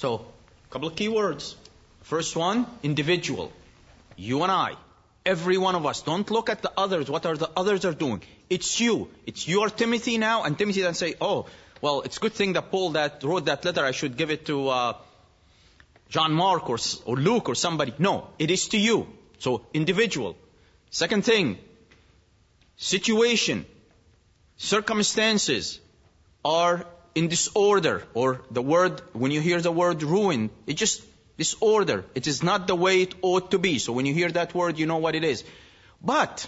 So, a couple of key words. First one, individual. You and I. Every one of us. Don't look at the others. What are the others are doing? It's you. It's your Timothy now. And Timothy then say, oh, well, it's a good thing that Paul that wrote that letter. I should give it to John Mark or Luke or somebody. No, it is to you. So, individual. Second thing, situation, circumstances are in disorder. Or the word, when you hear the word ruin, it just disorder. It is not the way it ought to be. So when you hear that word, you know what it is. But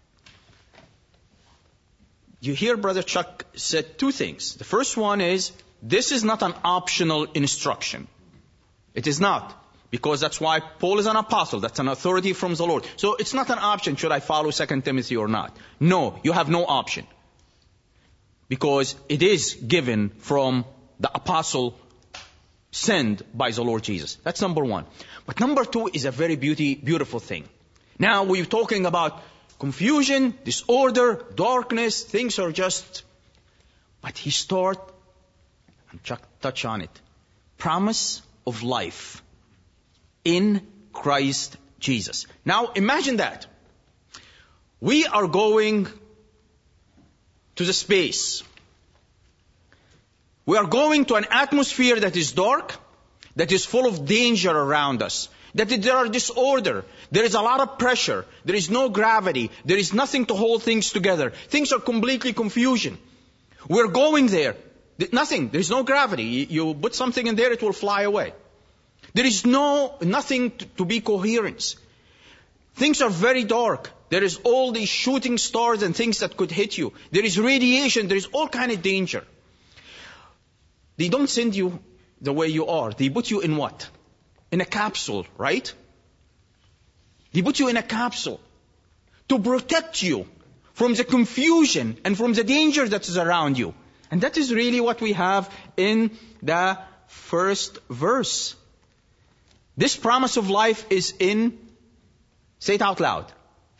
you hear Brother Chuck said two things. The first one is, this is not an optional instruction. It is not. Because that's why Paul is an apostle. That's an authority from the Lord. So it's not an option, should I follow 2 Timothy or not? No, you have no option. Because it is given from the apostle sent by the Lord Jesus. That's number one. But number two is a very beautiful thing. Now we're talking about confusion, disorder, darkness, things are just... But he starts, and Chuck touch on it, promise of life in Christ Jesus. Now imagine that. We are going to the space. We are going to an atmosphere that is dark, that is full of danger around us, that there are disorder, there is a lot of pressure, there is no gravity, there is nothing to hold things together. Things are completely confusion. We're going there. Nothing. There is no gravity. You put something in there, it will fly away. There is nothing to be coherence. Things are very dark. There is all these shooting stars and things that could hit you. There is radiation. There is all kind of danger. They don't send you the way you are. They put you in what? In a capsule, right? They put you in a capsule to protect you from the confusion and from the danger that is around you. And that is really what we have in the first verse. This promise of life is in, say it out loud.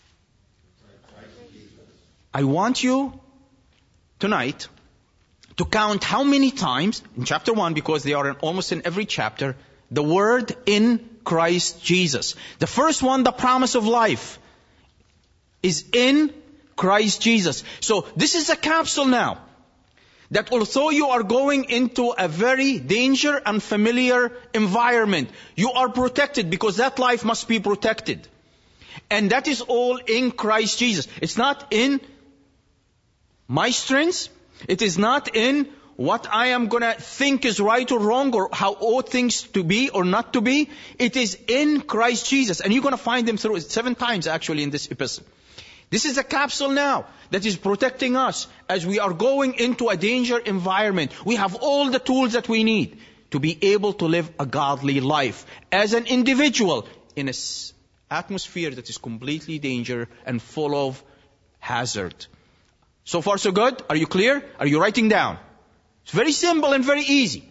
I want you tonight to count how many times, in chapter 1, because they are almost in every chapter, the word in Christ Jesus. The first one, the promise of life, is in Christ Jesus. So this is a capsule now, that although you are going into a very dangerous and familiar environment, you are protected, because that life must be protected. And that is all in Christ Jesus. It's not in my strengths. It is not in what I am going to think is right or wrong, or how ought things to be or not to be. It is in Christ Jesus. And you're going to find them through 7 times actually in this epistle. This is a capsule now that is protecting us as we are going into a danger environment. We have all the tools that we need to be able to live a godly life as an individual in an atmosphere that is completely danger and full of hazard. So far so good? Are you clear? Are you writing down? It's very simple and very easy.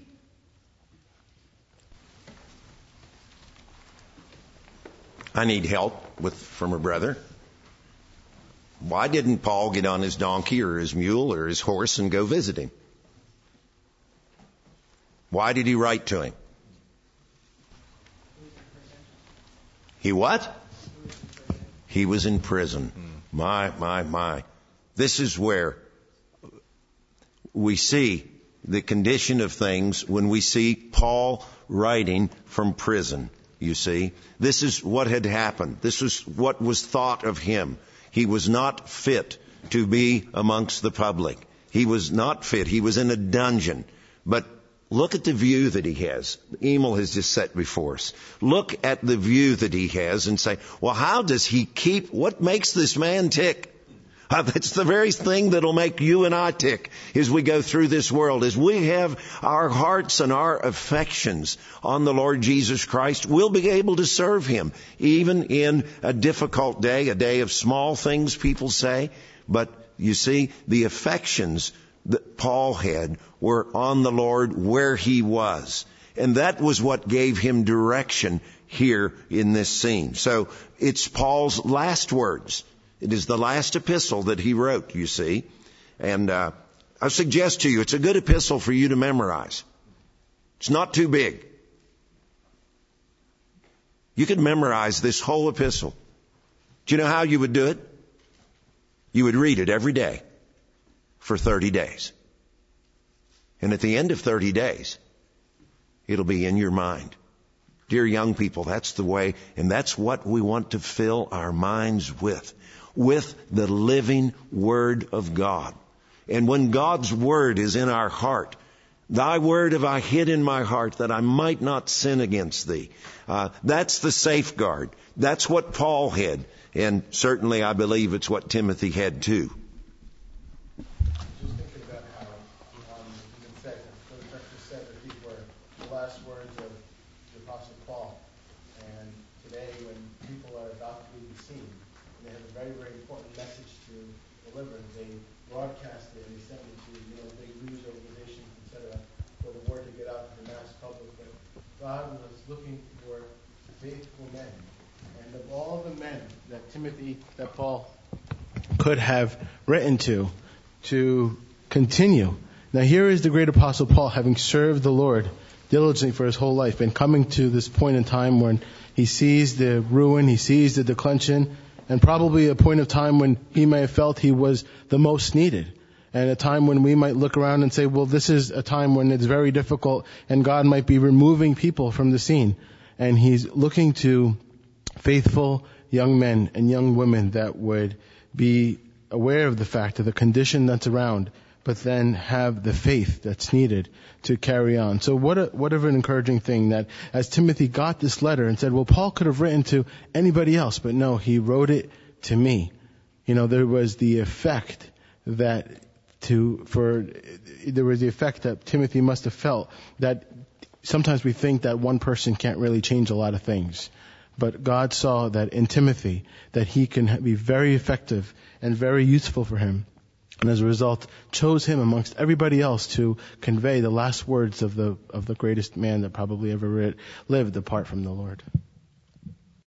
I need help from a brother. Why didn't Paul get on his donkey or his mule or his horse and go visit him? Why did he write to him? He what? He was in prison. My. This is where we see the condition of things when we see Paul writing from prison, you see. This is what had happened. This is what was thought of him. He was not fit to be amongst the public. He was not fit. He was in a dungeon. But look at the view that he has. Emil has just set before us. Look at the view that he has and say, well, how does he keep, what makes this man tick? That's the very thing that'll make you and I tick as we go through this world. As we have our hearts and our affections on the Lord Jesus Christ, we'll be able to serve Him, even in a difficult day, a day of small things, people say. But you see, the affections that Paul had were on the Lord where he was. And that was what gave him direction here in this scene. So it's Paul's last words. It is the last epistle that he wrote, you see. And I suggest to you, it's a good epistle for you to memorize. It's not too big. You could memorize this whole epistle. Do you know how you would do it? You would read it every day for 30 days. And at the end of 30 days, it'll be in your mind. Dear young people, that's the way, and that's what we want to fill our minds with the living Word of God. And when God's Word is in our heart, thy word have I hid in my heart that I might not sin against thee. That's the safeguard. That's what Paul had. And certainly I believe it's what Timothy had too. Just thinking about how even said, that these were the last words of the Apostle Paul. And today when people are about to be seen, and they have a very, very important message to deliver, they broadcast it and they send it to big news organizations, etc., for the word to get out to the mass public. But God was looking for faithful men. And of all the men that Paul could have written to continue. Now here is the great apostle Paul, having served the Lord diligently for his whole life, and coming to this point in time when he sees the ruin, he sees the declension, and probably a point of time when he may have felt he was the most needed. And a time when we might look around and say, well, this is a time when it's very difficult and God might be removing people from the scene. And he's looking to faithful young men and young women that would be aware of the fact of the condition that's around, but then have the faith that's needed to carry on. So what an encouraging thing that as Timothy got this letter and said, well, Paul could have written to anybody else, but no, he wrote it to me. There was the effect that Timothy must have felt, that sometimes we think that one person can't really change a lot of things. But God saw that in Timothy, that he can be very effective and very useful for him. And as a result, chose him amongst everybody else to convey the last words of the greatest man that probably ever lived apart from the Lord.